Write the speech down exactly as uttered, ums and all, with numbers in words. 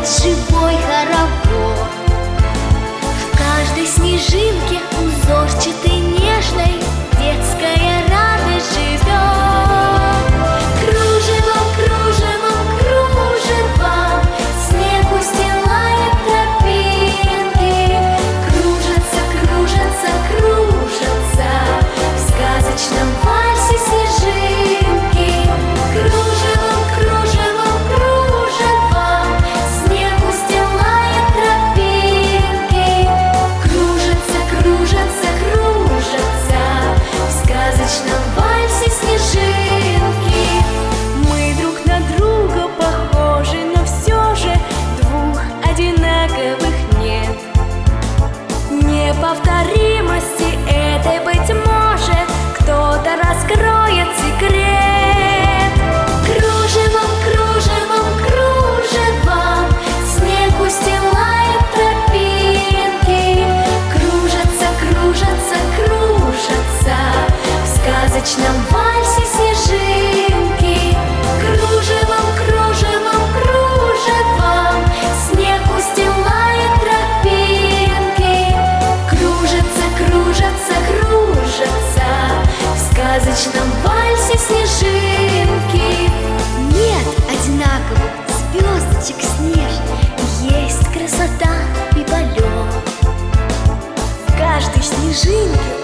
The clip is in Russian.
живой хоровод. В каждой снежинке узорчатой нежной детская радость живет. Кружевом, кружевом, кружевом снег устилает тропинки. Кружатся, кружатся, кружатся в сказочном вальсе снежинки. Кружевом, кружевом, кружевом снег устилает тропинки. Кружатся, кружатся, кружатся в сказочном вальсе снежинки. Мы друг на друга похожи, но все же двух одинаковых нет. Неповторимости этой, быть может, кто-то раскроет секрет. Кружевом, кружевом, кружевом снег устилает тропинки. Кружатся, кружатся, кружатся в сказочном вальсе снежинки. Кружевом, кружевом, кружевом снег устилает тропинки. Кружатся, кружатся, кружатся в сказочном вальсе снежинки. Нет одинаковых звездочек снежных, есть красота и полет. В каждой снежинке